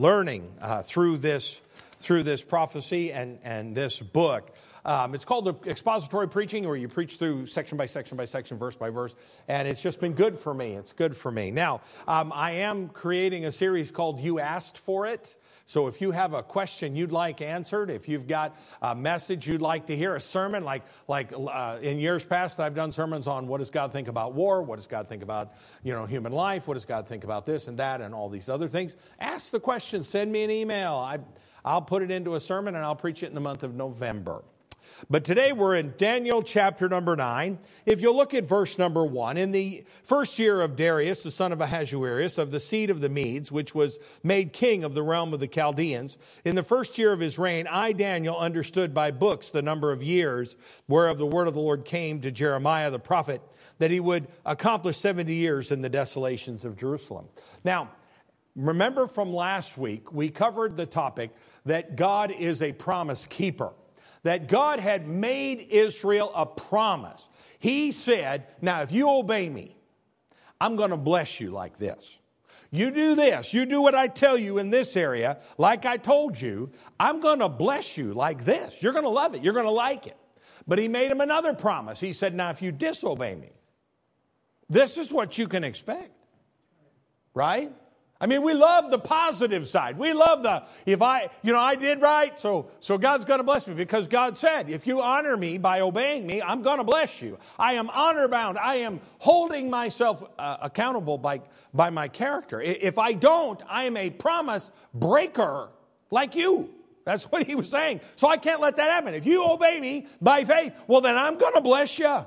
learning through this prophecy and this book. It's called the expository preaching, where you preach through section by section by section, verse by verse, and it's just been good for me. It's good for me. Now, I am creating a series called You Asked For It. So if you have a question you'd like answered, if you've got a message you'd like to hear, a sermon, like in years past, I've done sermons on what does God think about war, what does God think about, human life, what does God think about this and that and all these other things. Ask the question, send me an email. I'll put it into a sermon and I'll preach it in the month of November. But today we're in Daniel chapter number 9. If you look at verse number 1, in the first year of Darius, the son of Ahasuerus, of the seed of the Medes, which was made king of the realm of the Chaldeans, in the first year of his reign, I, Daniel, understood by books the number of years whereof the word of the Lord came to Jeremiah the prophet, that he would accomplish 70 years in the desolations of Jerusalem. Now, remember from last week, we covered the topic that God is a promise keeper. That God had made Israel a promise. He said, now if you obey me, I'm going to bless you like this. You do this, you do what I tell you in this area, like I told you, I'm going to bless you like this. You're going to love it, you're going to like it. But he made him another promise. He said, now if you disobey me, this is what you can expect. Right? I mean, we love the positive side. We love I did right, so God's going to bless me. Because God said, if you honor me by obeying me, I'm going to bless you. I am honor bound. I am holding myself accountable by my character. If I don't, I am a promise breaker like you. That's what he was saying. So I can't let that happen. If you obey me by faith, well, then I'm going to bless you.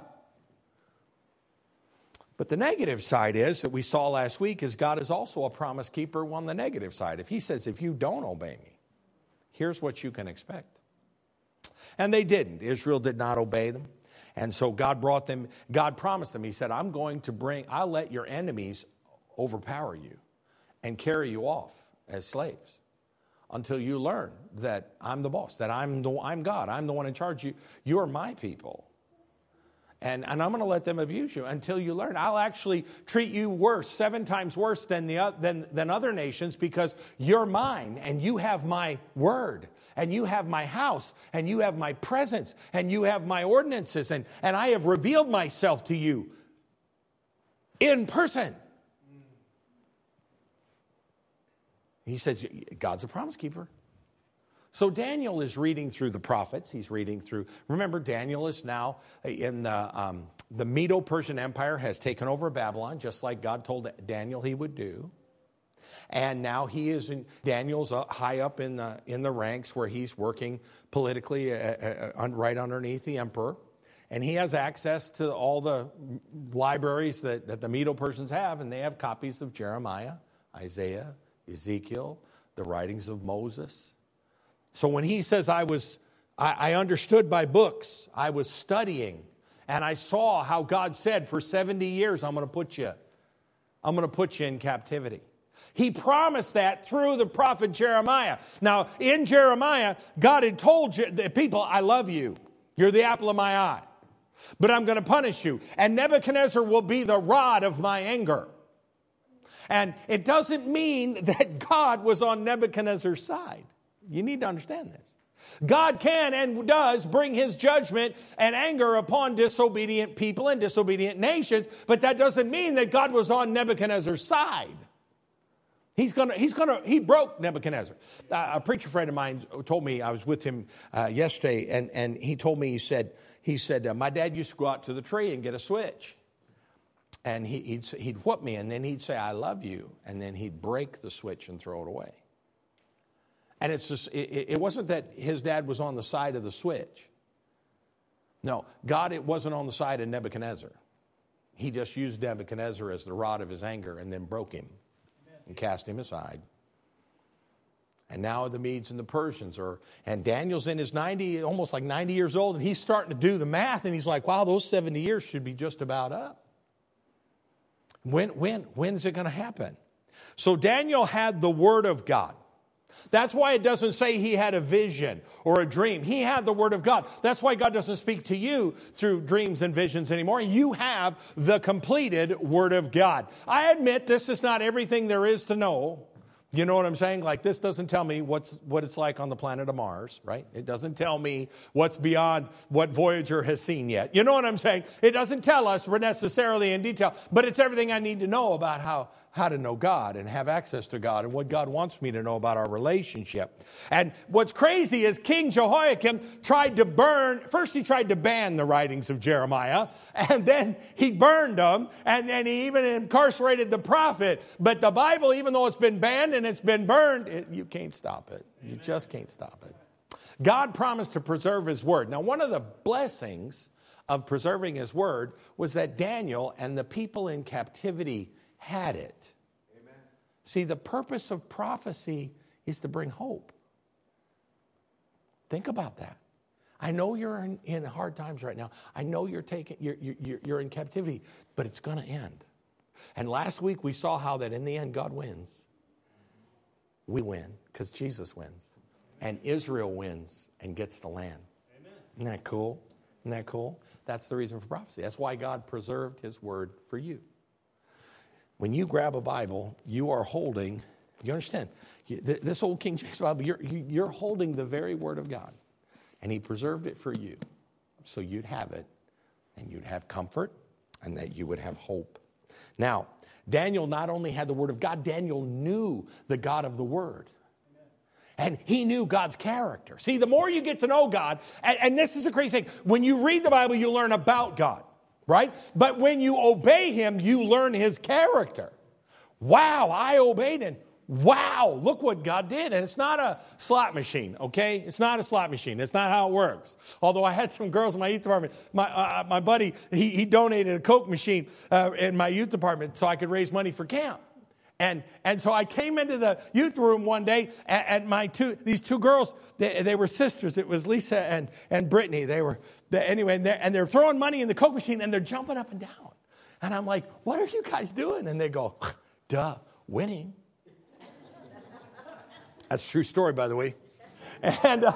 But the negative side is, that we saw last week, is God is also a promise keeper on the negative side. If he says, if you don't obey me, here's what you can expect. And they didn't. Israel did not obey them. And so God promised them, he said, I'll let your enemies overpower you and carry you off as slaves until you learn that I'm the boss, that I'm God, I'm the one in charge. You are my people. And I'm going to let them abuse you until you learn. I'll actually treat you worse, 7 times worse than other nations, because you're mine and you have my word and you have my house and you have my presence and you have my ordinances and I have revealed myself to you in person. He says, God's a promise keeper. So Daniel is reading through the prophets. He's reading through. Remember, Daniel is now in the Medo-Persian Empire has taken over Babylon, just like God told Daniel he would do. And now Daniel's high up in the ranks, where he's working politically right underneath the emperor. And he has access to all the libraries that the Medo-Persians have, and they have copies of Jeremiah, Isaiah, Ezekiel, the writings of Moses. So when he says I understood by books, I was studying, and I saw how God said, for 70 years I'm going to put you in captivity. He promised that through the prophet Jeremiah. Now, in Jeremiah, God had told the people, I love you. You're the apple of my eye. But I'm going to punish you. And Nebuchadnezzar will be the rod of my anger. And it doesn't mean that God was on Nebuchadnezzar's side. You need to understand this. God can and does bring his judgment and anger upon disobedient people and disobedient nations, but that doesn't mean that God was on Nebuchadnezzar's side. He broke Nebuchadnezzar. A preacher friend of mine told me, I was with him yesterday, and he told me, he said, my dad used to go out to the tree and get a switch. And he'd whoop me, and then he'd say, I love you. And then he'd break the switch and throw it away. And it wasn't that his dad was on the side of the switch. No, it wasn't on the side of Nebuchadnezzar. He just used Nebuchadnezzar as the rod of his anger and then broke him and cast him aside. And now the Medes and the Persians and Daniel's in his almost like 90 years old, and he's starting to do the math, and he's like, wow, those 70 years should be just about up. When's it going to happen? So Daniel had the word of God. That's why it doesn't say he had a vision or a dream. He had the Word of God. That's why God doesn't speak to you through dreams and visions anymore. You have the completed Word of God. I admit this is not everything there is to know. You know what I'm saying? Like, this doesn't tell me what it's like on the planet of Mars, right? It doesn't tell me what's beyond what Voyager has seen yet. You know what I'm saying? It doesn't tell us necessarily in detail, but it's everything I need to know about how to know God and have access to God and what God wants me to know about our relationship. And what's crazy is King Jehoiakim tried to ban the writings of Jeremiah, and then he burned them, and then he even incarcerated the prophet. But the Bible, even though it's been banned and it's been burned, you can't stop it. You just can't stop it. God promised to preserve his word. Now, one of the blessings of preserving his word was that Daniel and the people in captivity had it. Amen. See, the purpose of prophecy is to bring hope. Think about that. I know you're in hard times right now. I know you're in captivity, but it's going to end. And last week we saw how that in the end God wins. We win because Jesus wins. And Israel wins and gets the land. Amen. Isn't that cool? Isn't that cool? That's the reason for prophecy. That's why God preserved his word for you. When you grab a Bible, you are holding, you understand, this old King James Bible, you're holding the very word of God. And he preserved it for you so you'd have it and you'd have comfort and that you would have hope. Now, Daniel not only had the word of God, Daniel knew the God of the word. And he knew God's character. See, the more you get to know God, and this is a crazy thing, when you read the Bible, you learn about God. Right? But when you obey him, you learn his character. Wow, I obeyed him. Wow, look what God did. And it's not a slot machine, okay? It's not a slot machine. It's not how it works. Although I had some girls in my youth department. My buddy, he donated a Coke machine in my youth department so I could raise money for camp. And so I came into the youth room one day, and these two girls, they were sisters. It was Lisa and Brittany. And they're throwing money in the Coke machine, and they're jumping up and down. And I'm like, what are you guys doing? And they go, duh, winning. That's a true story, by the way. And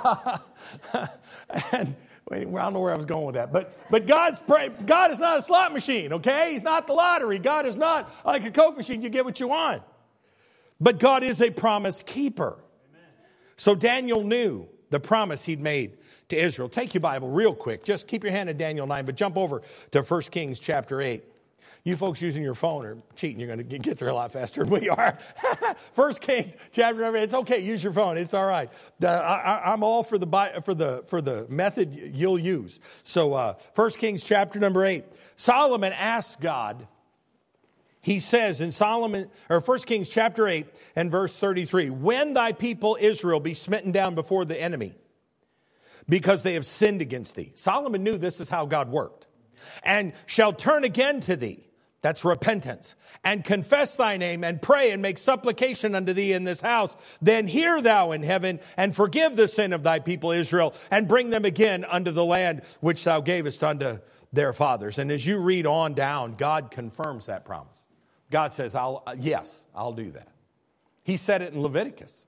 I don't know where I was going with that. But God is not a slot machine, okay? He's not the lottery. God is not like a Coke machine. You get what you want. But God is a promise keeper. Amen. So Daniel knew the promise he'd made to Israel. Take your Bible real quick. Just keep your hand in Daniel 9, but jump over to 1 Kings chapter 8. You folks using your phone are cheating. You're going to get there a lot faster than we are. 1 Kings chapter 8. It's okay. Use your phone. It's all right. I'm all for the method you'll use. So 1 Kings chapter number 8. Solomon asked God. He says in 1 Kings chapter 8 and verse 33, when thy people Israel be smitten down before the enemy, because they have sinned against thee. Solomon knew this is how God worked. And shall turn again to thee. That's repentance. And confess thy name and pray and make supplication unto thee in this house. Then hear thou in heaven and forgive the sin of thy people Israel and bring them again unto the land which thou gavest unto their fathers. And as you read on down, God confirms that promise. God says, yes, I'll do that. He said it in Leviticus.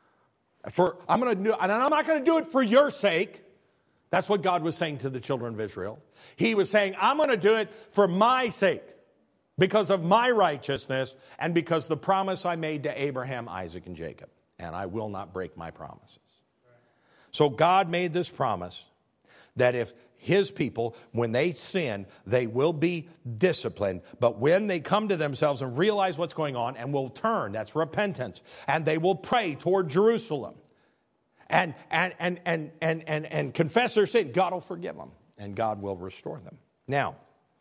I'm not going to do it for your sake. That's what God was saying to the children of Israel. He was saying, I'm going to do it for my sake, because of my righteousness, and because the promise I made to Abraham, Isaac, and Jacob. And I will not break my promises. So God made this promise that if his people, when they sin, they will be disciplined. But when they come to themselves and realize what's going on and will turn, that's repentance, and they will pray toward Jerusalem and confess their sin, God will forgive them and God will restore them. Now,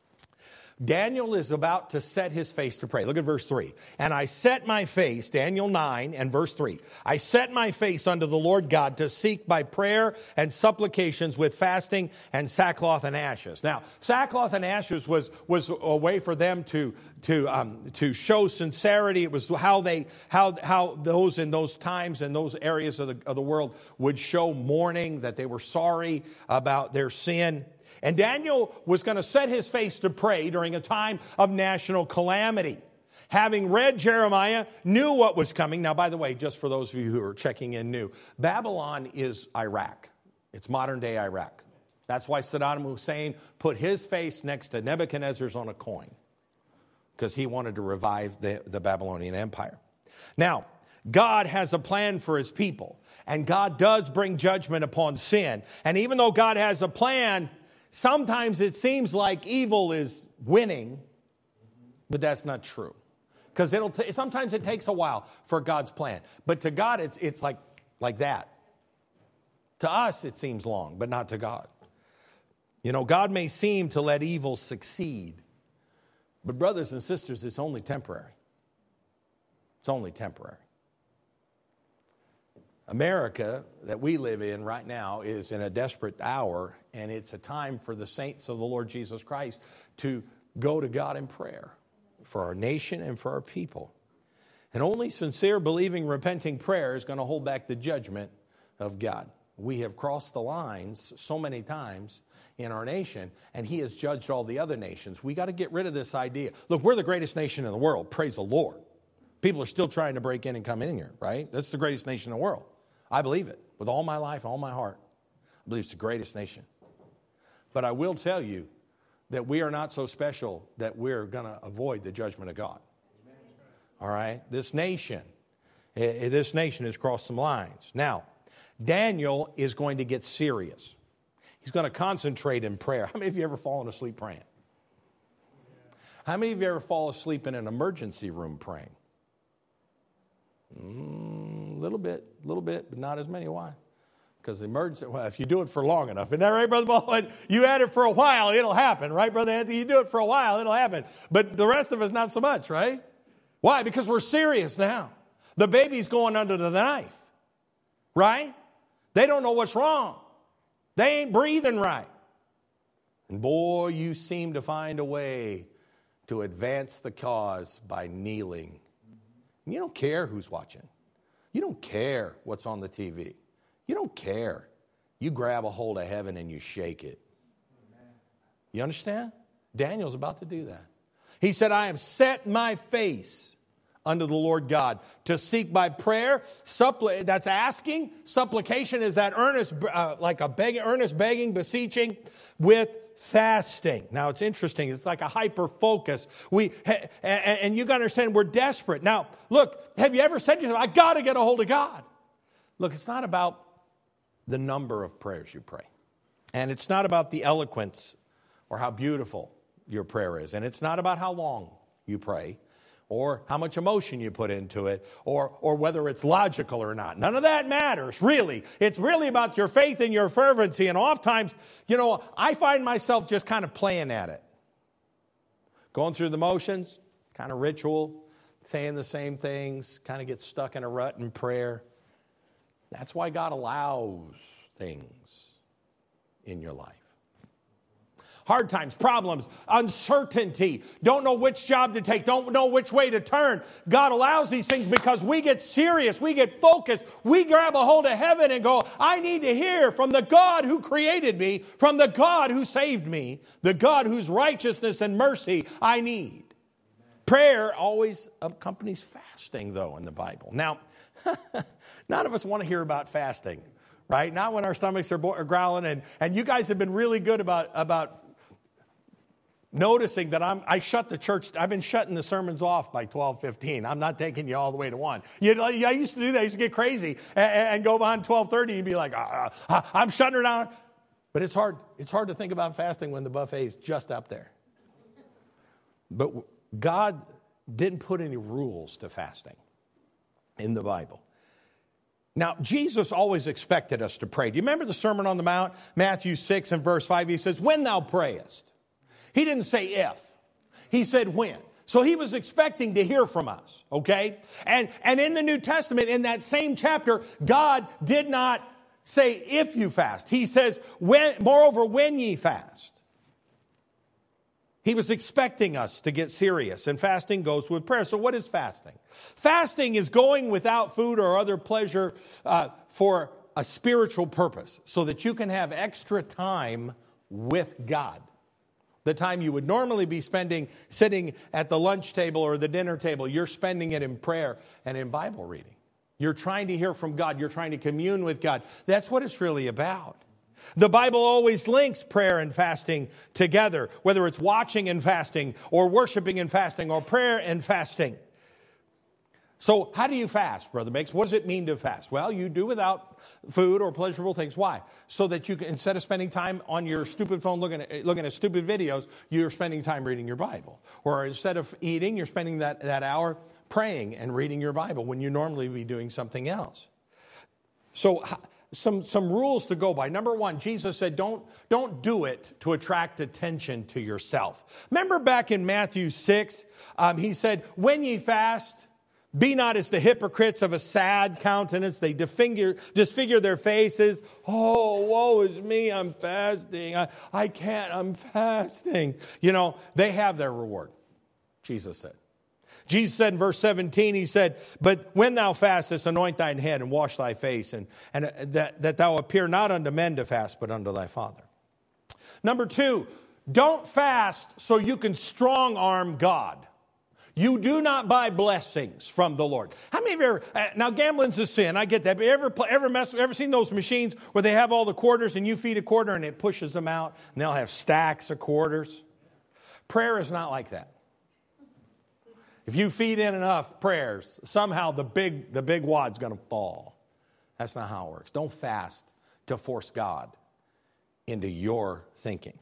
Daniel is about to set his face to pray. Look at verse 3. And I set my face, Daniel 9 and verse 3. I set my face unto the Lord God to seek by prayer and supplications with fasting and sackcloth and ashes. Now, sackcloth and ashes was a way for them to show sincerity. It was how those in those times and those areas of the world would show mourning, that they were sorry about their sin. And Daniel was going to set his face to pray during a time of national calamity. Having read Jeremiah, knew what was coming. Now, by the way, just for those of you who are checking in new, Babylon is Iraq. It's modern day Iraq. That's why Saddam Hussein put his face next to Nebuchadnezzar's on a coin, because he wanted to revive the Babylonian Empire. Now, God has a plan for his people. And God does bring judgment upon sin. And even though God has a plan, sometimes it seems like evil is winning, but that's not true. Because sometimes it takes a while for God's plan. But to God, it's like that. To us, it seems long, but not to God. You know, God may seem to let evil succeed. But brothers and sisters, it's only temporary. It's only temporary. America that we live in right now is in a desperate hour, and it's a time for the saints of the Lord Jesus Christ to go to God in prayer for our nation and for our people. And only sincere, believing, repenting prayer is going to hold back the judgment of God. We have crossed the lines so many times in our nation, and he has judged all the other nations. We got to get rid of this idea. Look, we're the greatest nation in the world. Praise the Lord. People are still trying to break in and come in here, right? That's the greatest nation in the world. I believe it with all my life, all my heart. I believe it's the greatest nation. But I will tell you that we are not so special that we're going to avoid the judgment of God. All right? This nation has crossed some lines. Now, Daniel is going to get serious. He's going to concentrate in prayer. How many of you ever fallen asleep praying? How many of you ever fall asleep in an emergency room praying? A little bit, but not as many. Why? Because the emergency, well, if you do it for long enough. Isn't that right, Brother Baldwin? You had it for a while, it'll happen, right, Brother Anthony? You do it for a while, it'll happen. But the rest of us, not so much, right? Why? Because we're serious now. The baby's going under the knife, right? They don't know what's wrong. They ain't breathing right. And boy, you seem to find a way to advance the cause by kneeling. And you don't care who's watching. You don't care what's on the TV. You don't care. You grab a hold of heaven and you shake it. You understand? Daniel's about to do that. He said, I have set my face unto the Lord God to seek by prayer. That's asking. Supplication is that earnest, earnest begging, beseeching with fasting. Now it's interesting. It's like a hyper focus. And you got to understand we're desperate. Now, look, have you ever said to yourself, I got to get a hold of God? Look, it's not about the number of prayers you pray. And it's not about the eloquence or how beautiful your prayer is. And it's not about how long you pray or how much emotion you put into it or whether it's logical or not. None of that matters, really. It's really about your faith and your fervency. And oftentimes, I find myself just kind of playing at it. Going through the motions, kind of ritual, saying the same things, kind of get stuck in a rut in prayer. That's why God allows things in your life. Hard times, problems, uncertainty, don't know which job to take, don't know which way to turn. God allows these things because we get serious, we get focused, we grab a hold of heaven and go, I need to hear from the God who created me, from the God who saved me, the God whose righteousness and mercy I need. Prayer always accompanies fasting, though, in the Bible. Now, none of us want to hear about fasting, right? Not when our stomachs are growling. And you guys have been really good about noticing that I shut the church. I've been shutting the sermons off by 12:15. I'm not taking you all the way to 1. I used to do that. I used to get crazy and go beyond 12:30 and be like, I'm shutting her down. But it's hard. It's hard to think about fasting when the buffet is just up there. But God didn't put any rules to fasting in the Bible. Now, Jesus always expected us to pray. Do you remember the Sermon on the Mount? Matthew 6 and verse 5, he says, when thou prayest. He didn't say if. He said when. So he was expecting to hear from us, okay? And in the New Testament, in that same chapter, God did not say if you fast. He says, moreover, when ye fast. He was expecting us to get serious, and fasting goes with prayer. So what is fasting? Fasting is going without food or other pleasure for a spiritual purpose so that you can have extra time with God. The time you would normally be spending sitting at the lunch table or the dinner table, you're spending it in prayer and in Bible reading. You're trying to hear from God. You're trying to commune with God. That's what it's really about. The Bible always links prayer and fasting together, whether it's watching and fasting or worshiping and fasting or prayer and fasting. So how do you fast, Brother Mix? What does it mean to fast? Well, you do without food or pleasurable things. Why? So that you can, instead of spending time on your stupid phone looking at stupid videos, you're spending time reading your Bible. Or instead of eating, you're spending that hour praying and reading your Bible when you normally be doing something else. So some rules to go by. Number one, Jesus said, don't do it to attract attention to yourself. Remember back in Matthew 6, he said, when ye fast, be not as the hypocrites of a sad countenance. They disfigure their faces. Oh, woe is me, I'm fasting. I can't, I'm fasting. You know, they have their reward, Jesus said. Jesus said in verse 17, he said, but when thou fastest, anoint thine head and wash thy face, and that thou appear not unto men to fast, but unto thy Father. Number two, don't fast so you can strong arm God. You do not buy blessings from the Lord. How many of you ever, now gambling's a sin, I get that, but ever seen those machines where they have all the quarters and you feed a quarter and it pushes them out and they'll have stacks of quarters? Prayer is not like that. If you feed in enough prayers, somehow the big wad's going to fall. That's not how it works. Don't fast to force God into your thinking.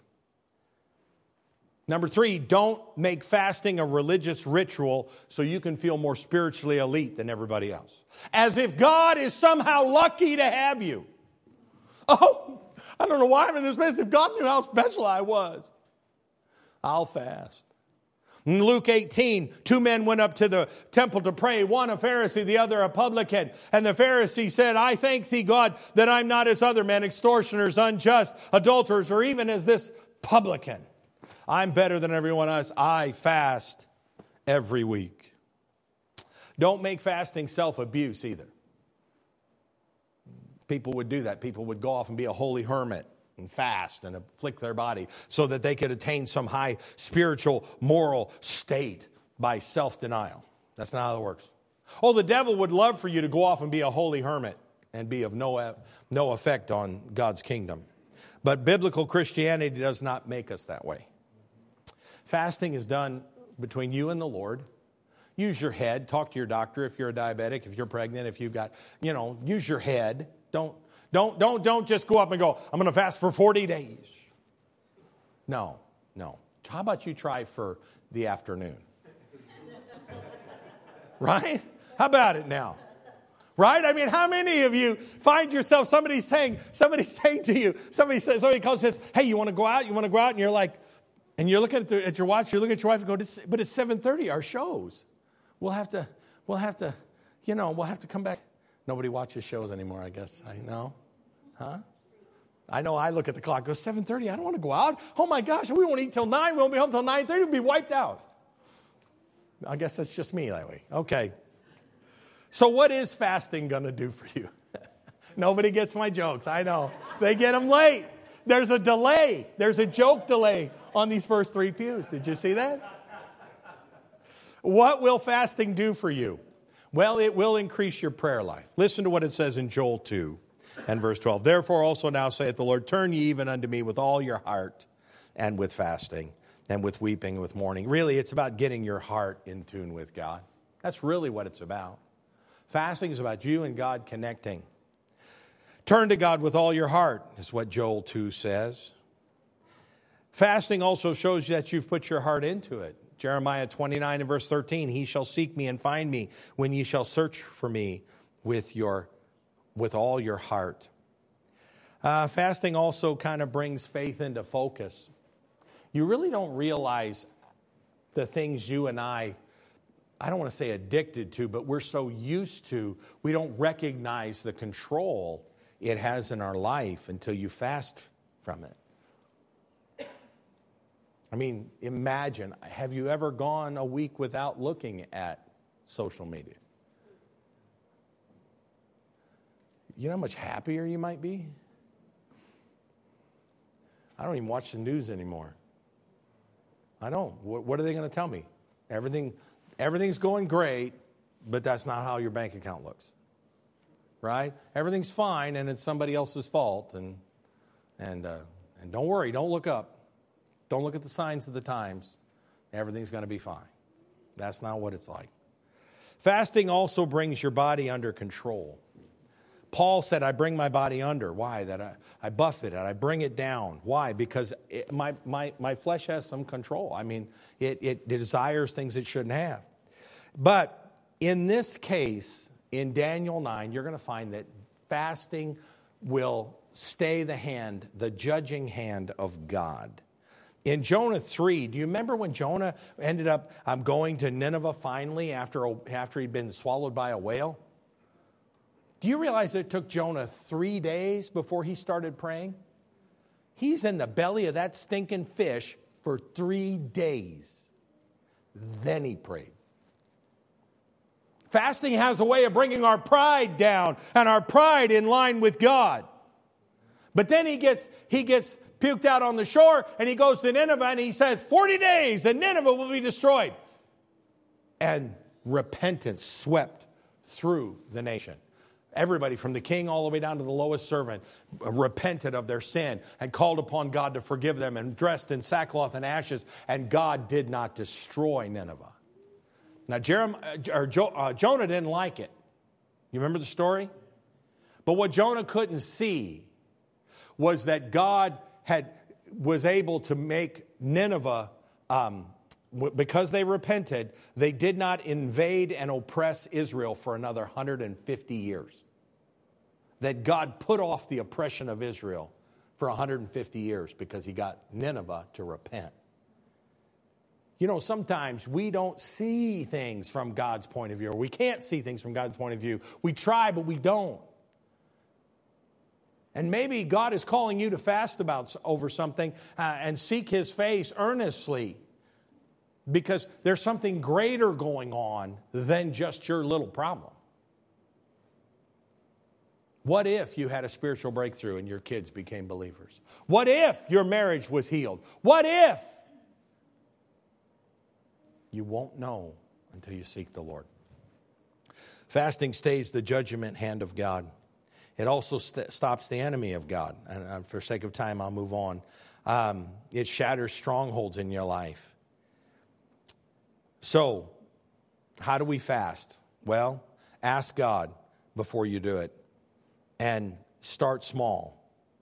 Number three, don't make fasting a religious ritual so you can feel more spiritually elite than everybody else. As if God is somehow lucky to have you. Oh, I don't know why I'm in this mess. If God knew how special I was, I'll fast. In Luke 18, two men went up to the temple to pray, one a Pharisee, the other a publican. And the Pharisee said, I thank thee, God, that I'm not as other men, extortioners, unjust, adulterers, or even as this publican. I'm better than everyone else. I fast every week. Don't make fasting self-abuse either. People would do that. People would go off and be a holy hermit and fast and afflict their body so that they could attain some high spiritual, moral state by self-denial. That's not how it works. Oh, the devil would love for you to go off and be a holy hermit and be of no effect on God's kingdom. But biblical Christianity does not make us that way. Fasting is done between you and the Lord. Use your head. Talk to your doctor if you're a diabetic, if you're pregnant, if you've got, use your head. Don't just go up and go, I'm going to fast for 40 days. No. How about you try for the afternoon? Right? How about it now? Right? I mean, how many of you find yourself, somebody saying to you, somebody calls and says, hey, you want to go out? You want to go out? And you're like, and you're looking at your watch, you look at your wife and go, but it's 7:30, our shows. We'll have to come back. Nobody watches shows anymore, I guess. I know. Huh? I know I look at the clock, it goes 7:30, I don't want to go out. Oh my gosh, we won't eat till 9, we won't be home till 9:30, we'll be wiped out. I guess that's just me that way. Okay. So what is fasting going to do for you? Nobody gets my jokes, I know. They get them late. There's a delay. There's a joke delay on these first three pews. Did you see that? What will fasting do for you? Well, it will increase your prayer life. Listen to what it says in Joel 2 and verse 12. Therefore also now saith the Lord, turn ye even unto me with all your heart and with fasting and with weeping and with mourning. Really, it's about getting your heart in tune with God. That's really what it's about. Fasting is about you and God connecting. Turn to God with all your heart, is what Joel 2 says. Fasting also shows you that you've put your heart into it. Jeremiah 29 and verse 13, he shall seek me and find me when ye shall search for me with all your heart. Fasting also kind of brings faith into focus. You really don't realize the things you and I don't want to say addicted to, but we're so used to, we don't recognize the control it has in our life until you fast from it. I mean, imagine, have you ever gone a week without looking at social media? You know how much happier you might be? I don't even watch the news anymore. I don't. What are they going to tell me? Everything's going great, but that's not how your bank account looks. Right? Everything's fine, and it's somebody else's fault. And don't worry, don't look up. Don't look at the signs of the times. Everything's going to be fine. That's not what it's like. Fasting also brings your body under control. Paul said, I bring my body under. Why? That I buff it and I bring it down. Why? Because my flesh has some control. I mean, it desires things it shouldn't have. But in this case, in Daniel 9, you're going to find that fasting will stay the judging hand of God. In Jonah 3, do you remember when Jonah ended up going to Nineveh finally after he'd been swallowed by a whale? Do you realize it took Jonah 3 days before he started praying? He's in the belly of that stinking fish for 3 days. Then he prayed. Fasting has a way of bringing our pride down and our pride in line with God. But then he gets puked out on the shore and he goes to Nineveh and he says, 40 days and Nineveh will be destroyed. And repentance swept through the nation. Everybody from the king all the way down to the lowest servant repented of their sin and called upon God to forgive them and dressed in sackcloth and ashes. And God did not destroy Nineveh. Now, Jonah didn't like it. You remember the story? But what Jonah couldn't see was that God was able to make Nineveh, because they repented, they did not invade and oppress Israel for another 150 years. That God put off the oppression of Israel for 150 years because he got Nineveh to repent. You know, sometimes we don't see things from God's point of view, or we can't see things from God's point of view. We try, but we don't. And maybe God is calling you to fast over something and seek his face earnestly, because there's something greater going on than just your little problem. What if you had a spiritual breakthrough and your kids became believers? What if your marriage was healed? What if? You won't know until you seek the Lord. Fasting stays the judgment hand of God. It also stops the enemy of God. And for sake of time, I'll move on. It shatters strongholds in your life. So, how do we fast? Well, ask God before you do it. And start small.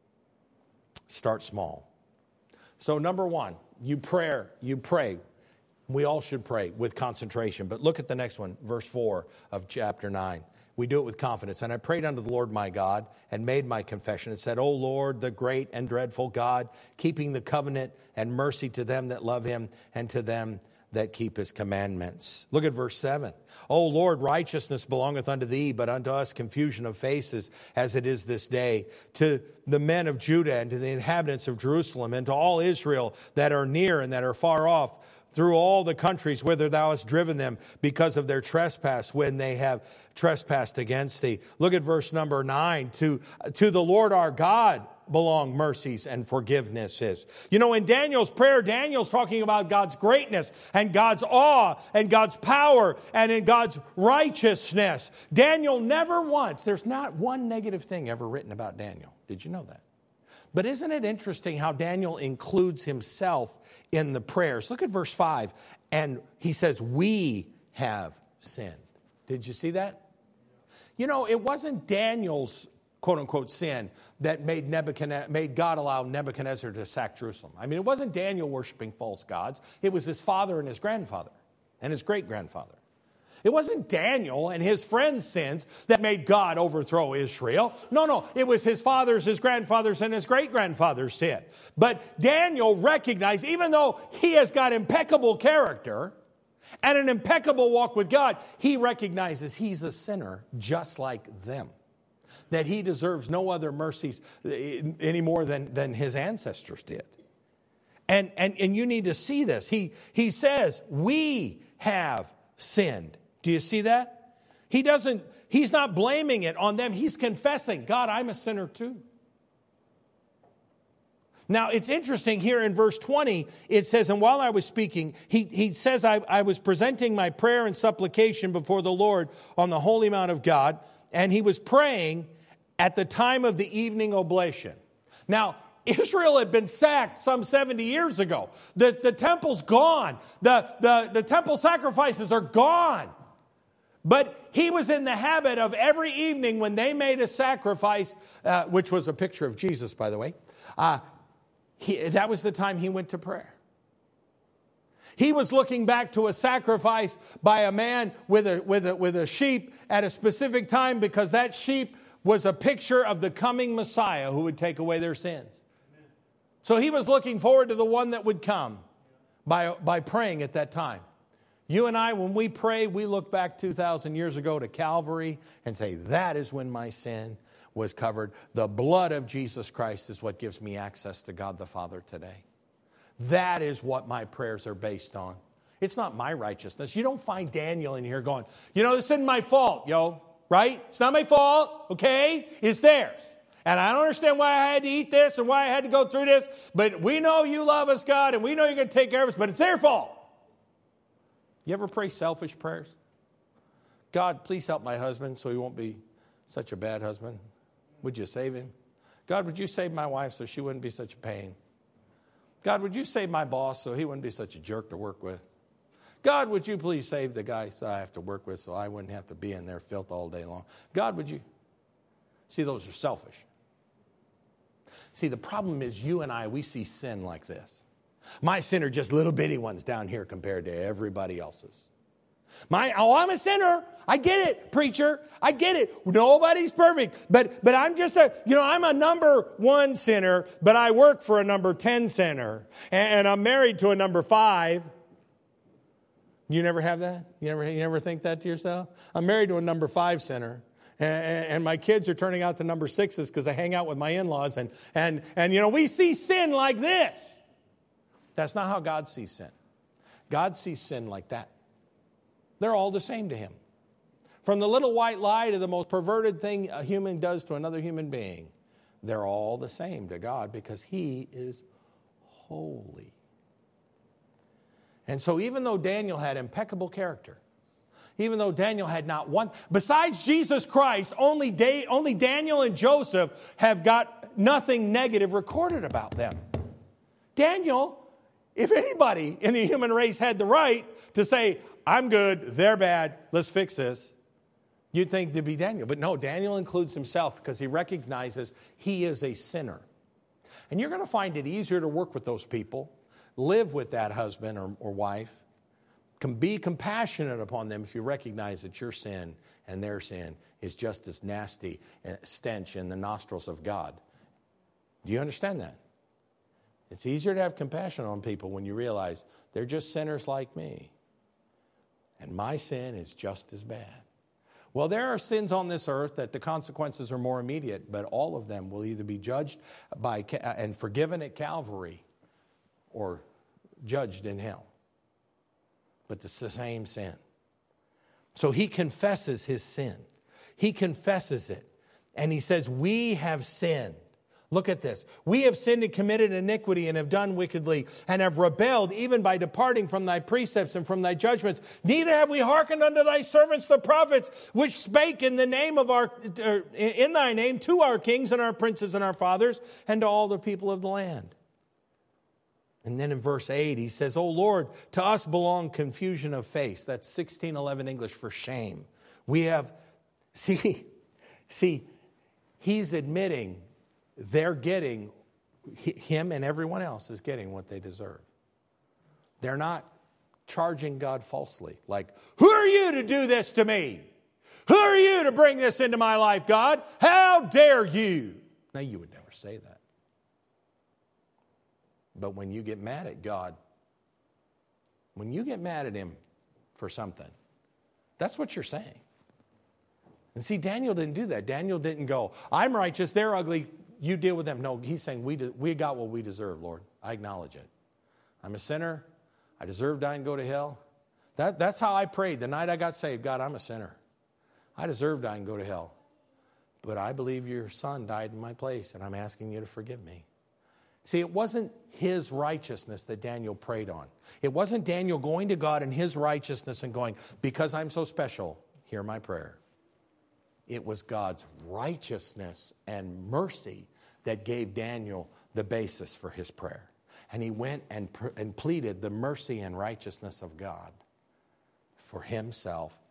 Start small. So, number one, you pray. We all should pray with concentration. But look at the next one, verse 4 of chapter 9. We do it with confidence. And I prayed unto the Lord my God and made my confession and said, O Lord, the great and dreadful God, keeping the covenant and mercy to them that love him and to them that keep his commandments. Look at verse 7. O Lord, righteousness belongeth unto thee, but unto us confusion of faces, as it is this day. To the men of Judah and to the inhabitants of Jerusalem and to all Israel that are near and that are far off, through all the countries whither thou hast driven them because of their trespass when they have trespassed against thee. Look at verse number 9. To the Lord our God belong mercies and forgivenesses. You know, in Daniel's prayer, Daniel's talking about God's greatness and God's awe and God's power and in God's righteousness. Daniel never once, there's not one negative thing ever written about Daniel. Did you know that? But isn't it interesting how Daniel includes himself in the prayers? Look at verse 5. And he says, we have sinned. Did you see that? You know, it wasn't Daniel's quote-unquote sin that made God allow Nebuchadnezzar to sack Jerusalem. I mean, it wasn't Daniel worshiping false gods. It was his father and his grandfather and his great-grandfather. It wasn't Daniel and his friends' sins that made God overthrow Israel. No, it was his father's, his grandfather's, and his great-grandfather's sin. But Daniel recognized, even though he has got impeccable character and an impeccable walk with God, he recognizes he's a sinner just like them. That he deserves no other mercies any more than his ancestors did. And you need to see this. He says, we have sinned. Do you see that? He's not blaming it on them. He's confessing, God, I'm a sinner too. Now, it's interesting here in verse 20, it says, and while I was speaking, he says, I was presenting my prayer and supplication before the Lord on the holy mount of God, and he was praying at the time of the evening oblation. Now, Israel had been sacked some 70 years ago. The temple's gone. The temple sacrifices are gone. But he was in the habit of every evening when they made a sacrifice, which was a picture of Jesus, by the way, that was the time he went to prayer. He was looking back to a sacrifice by a man with a sheep at a specific time, because that sheep was a picture of the coming Messiah who would take away their sins. Amen. So he was looking forward to the one that would come by praying at that time. You and I, when we pray, we look back 2,000 years ago to Calvary and say, that is when my sin was covered. The blood of Jesus Christ is what gives me access to God the Father today. That is what my prayers are based on. It's not my righteousness. You don't find Daniel in here going, this isn't my fault, right? It's not my fault, okay? It's theirs. And I don't understand why I had to eat this and why I had to go through this, but we know you love us, God, and we know you're going to take care of us, but it's their fault. You ever pray selfish prayers? God, please help my husband so he won't be such a bad husband. Would you save him? God, would you save my wife so she wouldn't be such a pain? God, would you save my boss so he wouldn't be such a jerk to work with? God, would you please save the guys I have to work with so I wouldn't have to be in their filth all day long? God, would you? See, those are selfish. See, the problem is you and I, we see sin like this. My sin are just little bitty ones down here compared to everybody else's. I'm a sinner. I get it, preacher. I get it. Nobody's perfect. But I'm just I'm a number 1 sinner, but I work for a number 10 sinner. And I'm married to a number 5. You never have that? You never think that to yourself? I'm married to a number 5 sinner. And my kids are turning out to number 6s because I hang out with my in-laws. And we see sin like this. That's not how God sees sin. God sees sin like that. They're all the same to him. From the little white lie to the most perverted thing a human does to another human being, they're all the same to God because he is holy. And so even though Daniel had impeccable character, even though Daniel had not one, besides Jesus Christ, only Daniel and Joseph have got nothing negative recorded about them. Daniel, if anybody in the human race had the right to say, I'm good, they're bad, let's fix this, you'd think it'd be Daniel. But no, Daniel includes himself because he recognizes he is a sinner. And you're going to find it easier to work with those people, live with that husband or wife, can be compassionate upon them if you recognize that your sin and their sin is just as nasty and stench in the nostrils of God. Do you understand that? It's easier to have compassion on people when you realize they're just sinners like me. And my sin is just as bad. Well, there are sins on this earth that the consequences are more immediate, but all of them will either be judged and forgiven at Calvary or judged in hell. But it's the same sin. So he confesses his sin. He confesses it. And he says, we have sinned. Look at this. We have sinned and committed iniquity and have done wickedly and have rebelled even by departing from thy precepts and from thy judgments. Neither have we hearkened unto thy servants the prophets, which spake in the name of in thy name to our kings and our princes and our fathers and to all the people of the land. And then in verse 8, he says, O Lord, to us belong confusion of face. That's 1611 English for shame. We have, see, he's admitting they're getting, him and everyone else is getting what they deserve. They're not charging God falsely. Like, who are you to do this to me? Who are you to bring this into my life, God? How dare you? Now, you would never say that. But when you get mad at God, when you get mad at him for something, that's what you're saying. And see, Daniel didn't do that. Daniel didn't go, I'm righteous, they're ugly, you deal with them. No, he's saying, we got what we deserve, Lord. I acknowledge it. I'm a sinner. I deserve to die and go to hell. That's how I prayed the night I got saved. God, I'm a sinner. I deserve to die and go to hell. But I believe your son died in my place, and I'm asking you to forgive me. See, it wasn't his righteousness that Daniel prayed on. It wasn't Daniel going to God in his righteousness and going, because I'm so special, hear my prayer. It was God's righteousness and mercy that gave Daniel the basis for his prayer. And he went and pleaded the mercy and righteousness of God for himself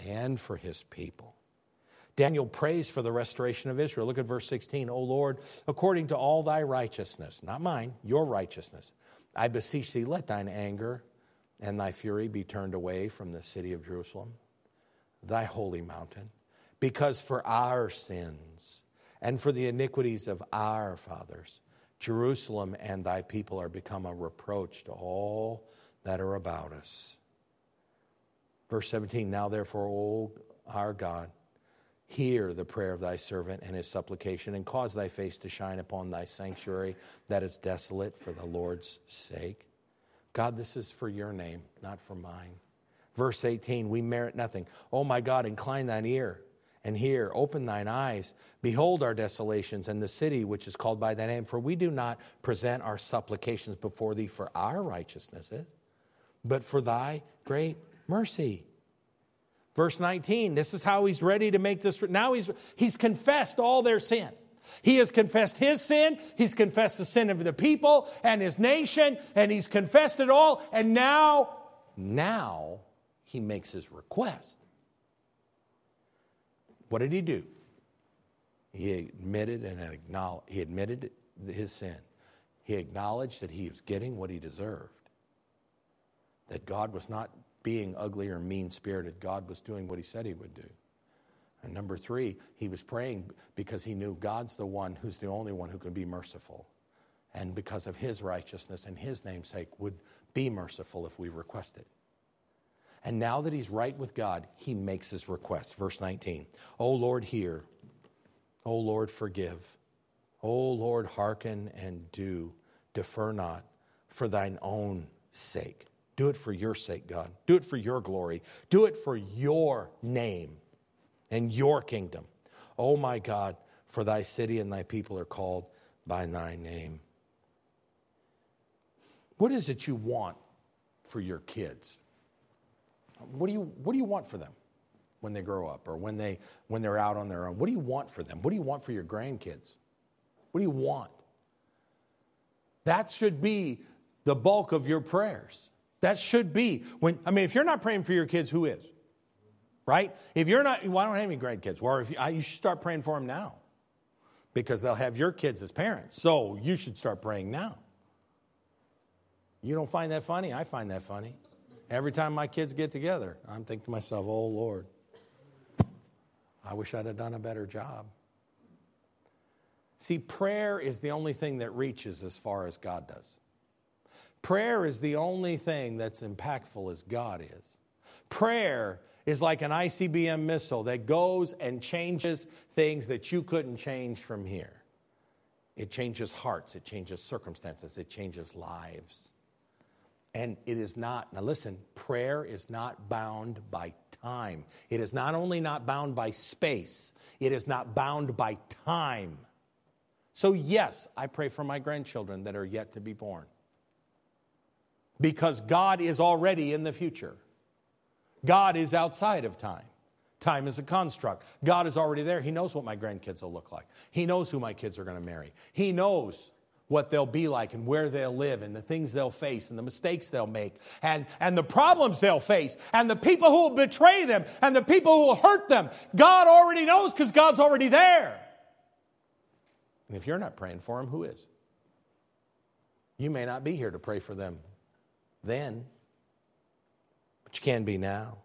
and for his people. Daniel prays for the restoration of Israel. Look at verse 16. O Lord, according to all thy righteousness, not mine, your righteousness, I beseech thee, let thine anger and thy fury be turned away from the city of Jerusalem, thy holy mountain, because for our sins and for the iniquities of our fathers, Jerusalem and thy people are become a reproach to all that are about us. Verse 17, now therefore, O our God, hear the prayer of thy servant and his supplication, and cause thy face to shine upon thy sanctuary that is desolate for the Lord's sake. God, this is for your name, not for mine. Verse 18, we merit nothing. Oh my God, incline thine ear and hear, open thine eyes. Behold our desolations and the city which is called by thy name. For we do not present our supplications before thee for our righteousnesses, but for thy great mercy. Verse 19, this is how he's ready to make this. Now he's confessed all their sin. He has confessed his sin. He's confessed the sin of the people and his nation. And he's confessed it all. And now he makes his request. What did he do? He admitted his sin. He acknowledged that he was getting what he deserved. That God was not being ugly or mean-spirited. God was doing what he said he would do. And number 3, he was praying because he knew God's the one who's the only one who can be merciful. And because of his righteousness and his name's sake would be merciful if we request it. And now that he's right with God, he makes his request. Verse 19, O Lord, hear. O Lord, forgive. O Lord, hearken and do. Defer not for thine own sake. Do it for your sake, God. Do it for your glory. Do it for your name and your kingdom. Oh my God, for thy city and thy people are called by thy name. What is it you want for your kids? What do you want for them when they grow up or when they're out on their own? What do you want for them? What do you want for your grandkids? What do you want? That should be the bulk of your prayers. That should be if you're not praying for your kids, who is? Right? If you're not, well, I don't have any grandkids. Well, you should start praying for them now because they'll have your kids as parents. So you should start praying now. You don't find that funny? I find that funny. Every time my kids get together, I'm thinking to myself, oh, Lord, I wish I'd have done a better job. See, prayer is the only thing that reaches as far as God does. Prayer is the only thing that's impactful as God is. Prayer is like an ICBM missile that goes and changes things that you couldn't change from here. It changes hearts, it changes circumstances, it changes lives. And it is not, now listen, prayer is not bound by time. It is not only not bound by space, it is not bound by time. So yes, I pray for my grandchildren that are yet to be born. Because God is already in the future. God is outside of time. Time is a construct. God is already there. He knows what my grandkids will look like. He knows who my kids are going to marry. He knows what they'll be like and where they'll live and the things they'll face and the mistakes they'll make and the problems they'll face and the people who will betray them and the people who will hurt them. God already knows because God's already there. And if you're not praying for them, who is? You may not be here to pray for them then, but you can be now.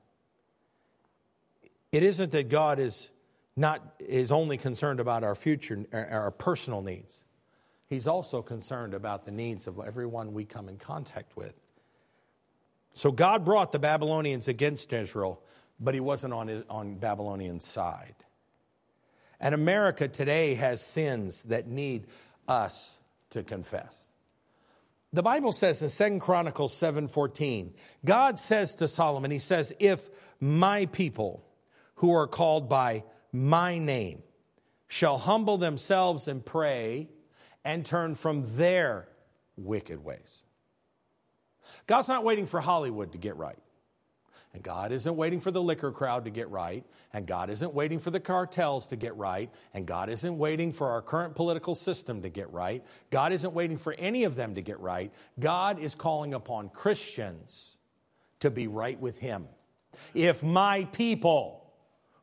It isn't that God is only concerned about our future, our personal needs. He's also concerned about the needs of everyone we come in contact with. So God brought the Babylonians against Israel, but he wasn't on Babylonian side. And America today has sins that need us to confess. The Bible says in 2 Chronicles 7:14, God says to Solomon, he says, if my people who are called by my name shall humble themselves and pray and turn from their wicked ways. God's not waiting for Hollywood to get right. And God isn't waiting for the liquor crowd to get right. And God isn't waiting for the cartels to get right. And God isn't waiting for our current political system to get right. God isn't waiting for any of them to get right. God is calling upon Christians to be right with him. If my people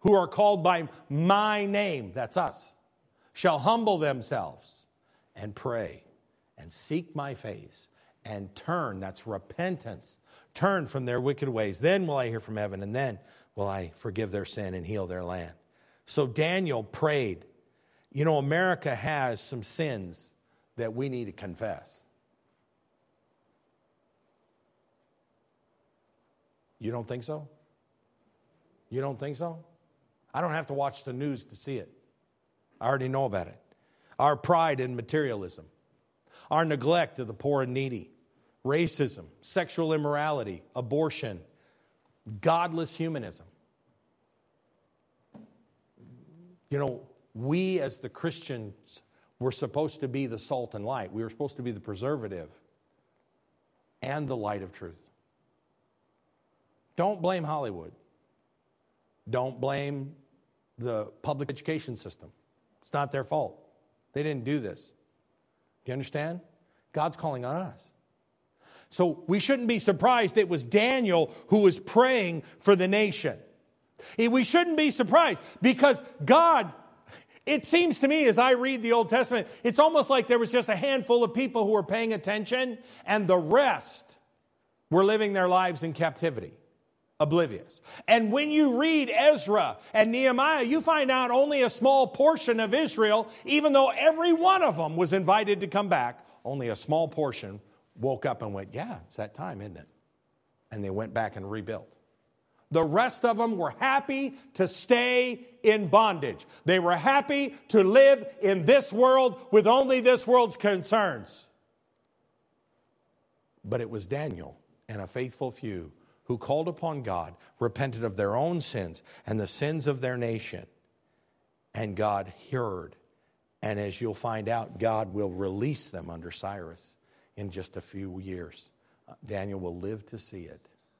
who are called by my name, that's us, shall humble themselves and pray and seek my face and turn, that's repentance, turn from their wicked ways. Then will I hear from heaven, and then will I forgive their sin and heal their land. So Daniel prayed. You know, America has some sins that we need to confess. You don't think so? You don't think so? I don't have to watch the news to see it. I already know about it. Our pride in materialism, our neglect of the poor and needy, racism, sexual immorality, abortion, godless humanism. You know, we as the Christians were supposed to be the salt and light. We were supposed to be the preservative and the light of truth. Don't blame Hollywood. Don't blame the public education system. It's not their fault. They didn't do this. Do you understand? God's calling on us. So we shouldn't be surprised it was Daniel who was praying for the nation. We shouldn't be surprised because God, it seems to me as I read the Old Testament, it's almost like there was just a handful of people who were paying attention and the rest were living their lives in captivity, oblivious. And when you read Ezra and Nehemiah, you find out only a small portion of Israel, even though every one of them was invited to come back, only a small portion woke up and went, yeah, it's that time, isn't it? And they went back and rebuilt. The rest of them were happy to stay in bondage. They were happy to live in this world with only this world's concerns. But it was Daniel and a faithful few who called upon God, repented of their own sins and the sins of their nation. And God heard. And as you'll find out, God will release them under Cyrus in just a few years. Daniel will live to see it.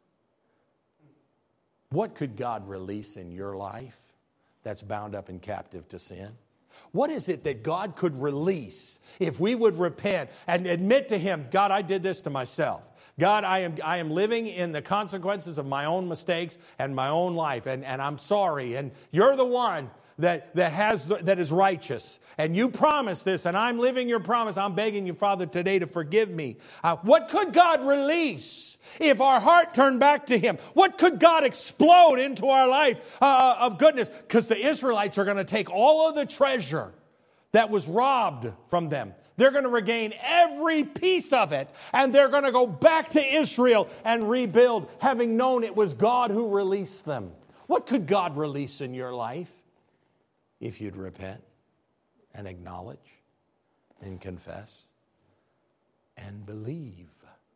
What could God release in your life that's bound up and captive to sin? What is it that God could release if we would repent and admit to Him, God, I did this to myself. God, I am living in the consequences of my own mistakes and my own life, and I'm sorry. And you're the one that is righteous. And you promised this, and I'm living your promise. I'm begging you, Father, today to forgive me. What could God release if our heart turned back to Him? What could God explode into our life of goodness? Because the Israelites are going to take all of the treasure that was robbed from them. They're going to regain every piece of it, and they're going to go back to Israel and rebuild, having known it was God who released them. What could God release in your life if you'd repent and acknowledge and confess and believe?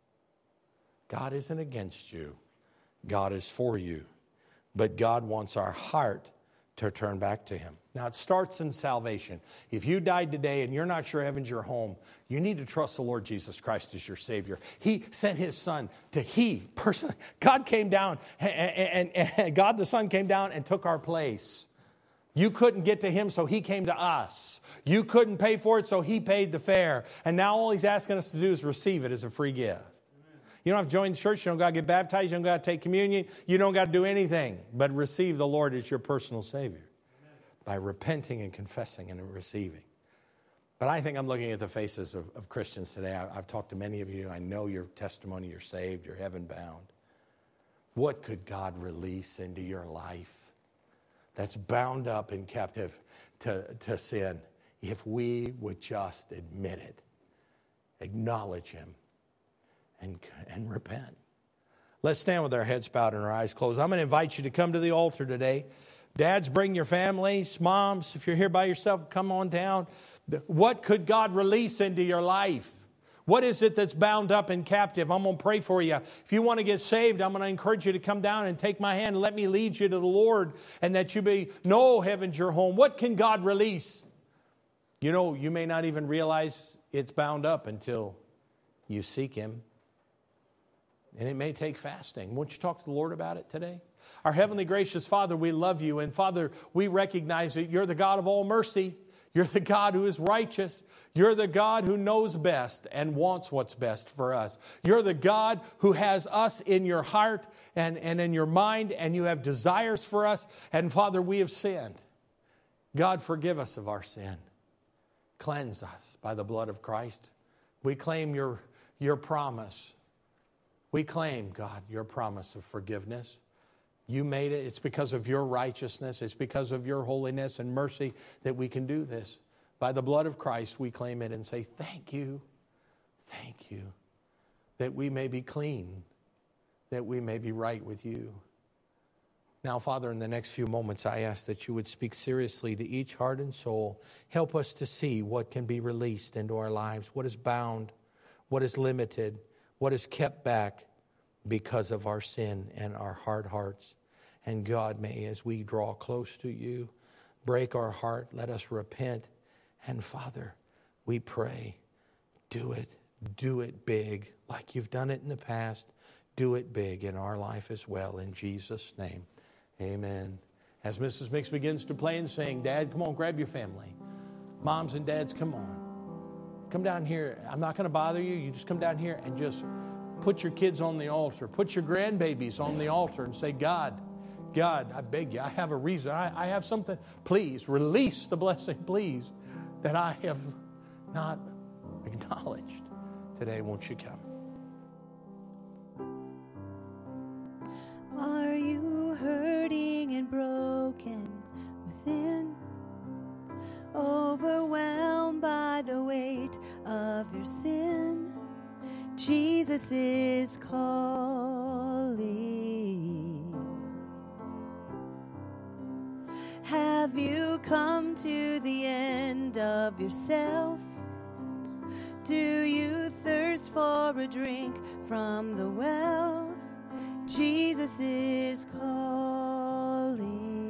God isn't against you. God is for you. But God wants our heart to turn back to Him. Now, it starts in salvation. If you died today and you're not sure heaven's your home, you need to trust the Lord Jesus Christ as your Savior. He sent His Son personally. God came down, and God the Son came down and took our place. You couldn't get to Him, so He came to us. You couldn't pay for it, so He paid the fare. And now all He's asking us to do is receive it as a free gift. You don't have to join the church. You don't got to get baptized. You don't got to take communion. You don't got to do anything but receive the Lord as your personal Savior by repenting and confessing and receiving. But I think I'm looking at the faces of Christians today. I've talked to many of you. I know your testimony. You're saved. You're heaven bound. What could God release into your life that's bound up and captive to sin if we would just admit it, acknowledge Him, and repent? Let's stand with our heads bowed and our eyes closed. I'm going to invite you to come to the altar today. Dads, bring your families. Moms, if you're here by yourself, come on down. What could God release into your life? What is it that's bound up and captive? I'm going to pray for you. If you want to get saved, I'm going to encourage you to come down and take my hand and let me lead you to the Lord, and that you know heaven's your home. What can God release? You know, you may not even realize it's bound up until you seek Him. And it may take fasting. Won't you talk to the Lord about it today? Our heavenly gracious Father, we love you. And Father, we recognize that you're the God of all mercy. You're the God who is righteous. You're the God who knows best and wants what's best for us. You're the God who has us in your heart and in your mind, and you have desires for us. And Father, we have sinned. God, forgive us of our sin. Cleanse us by the blood of Christ. We claim your promise. We claim, God, your promise of forgiveness. You made it. It's because of your righteousness. It's because of your holiness and mercy that we can do this. By the blood of Christ, we claim it and say, thank you, that we may be clean, that we may be right with you. Now, Father, in the next few moments, I ask that you would speak seriously to each heart and soul. Help us to see what can be released into our lives, what is bound, what is limited, what is kept back because of our sin and our hard hearts. And God, may, as we draw close to you, break our heart, let us repent. And Father, we pray, do it big, like you've done it in the past. Do it big in our life as well, in Jesus' name. Amen. As Mrs. Mix begins to play and sing, Dad, come on, grab your family. Moms and dads, come on. Come down here. I'm not going to bother you. You just come down here and just put your kids on the altar. Put your grandbabies on the altar and say, God, I beg you, I have a reason. I have something. Please release the blessing, please, that I have not acknowledged. Today, won't you come? Are you hurting and broken within? Overwhelmed by the weight of your sin? Jesus is calling. Have you come to the end of yourself? Do you thirst for a drink from the well? Jesus is calling.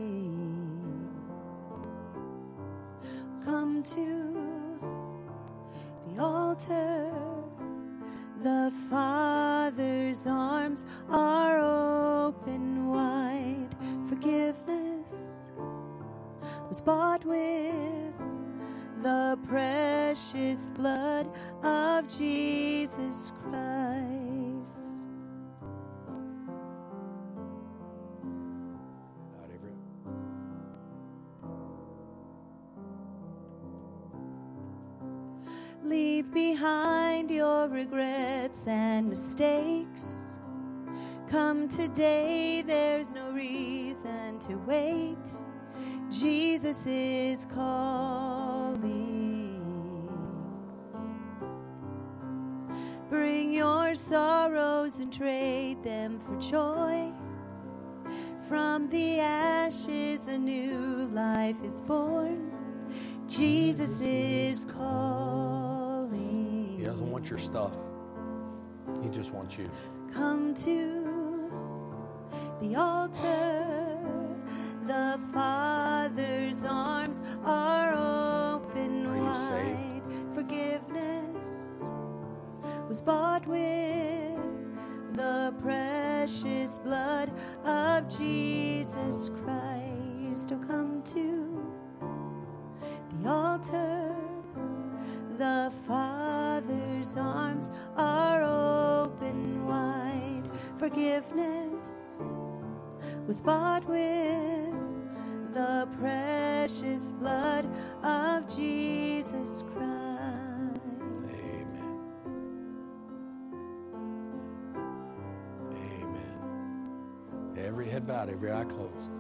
Come to the altar. The Father's arms are open wide. Forgiveness was bought with the precious blood of Jesus Christ. Leave behind your regrets and mistakes. Come today, there's no reason to wait. Jesus is calling. Bring your sorrows and trade them for joy. From the ashes a new life is born. Jesus is calling. He doesn't want your stuff. He just wants you. Come to the altar. The Father's arms are open wide. Saved? Forgiveness was bought with the precious blood of Jesus Christ. Oh, come to the altar. The Father's arms are open wide. Forgiveness was bought with the precious blood of Jesus Christ. Amen. Amen. Every head bowed, every eye closed.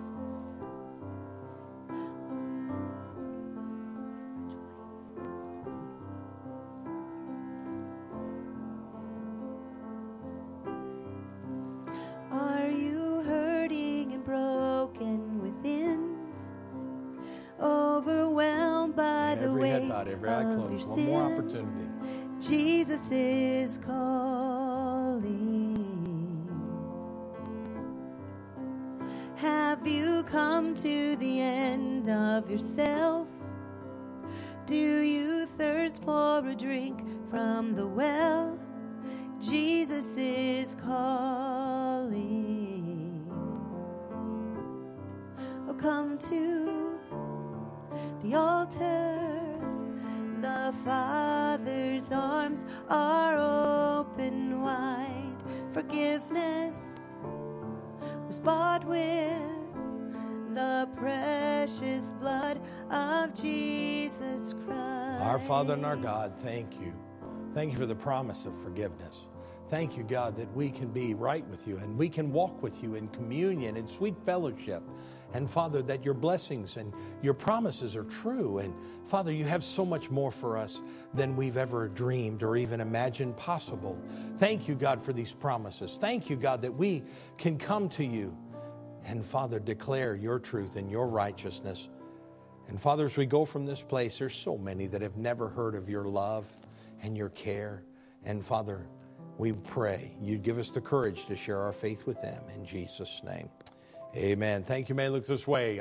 Are you hurting and broken within? Overwhelmed by the Every head weight bowed, every eye of your closed. One sin? more opportunity. Jesus is calling. Have you come to the end of yourself? Do you thirst for a drink from the well? Jesus is calling. Oh, come to the altar. Father's arms are open wide. Forgiveness was bought with the precious blood of Jesus Christ. Our Father and our God, thank you. Thank you for the promise of forgiveness. Thank you, God, that we can be right with you and we can walk with you in communion and sweet fellowship. And Father, that your blessings and your promises are true. And Father, you have so much more for us than we've ever dreamed or even imagined possible. Thank you, God, for these promises. Thank you, God, that we can come to you and, Father, declare your truth and your righteousness. And Father, as we go from this place, there's so many that have never heard of your love and your care. And Father, we pray you'd give us the courage to share our faith with them in Jesus' name. Amen. Thank you. May I look this way.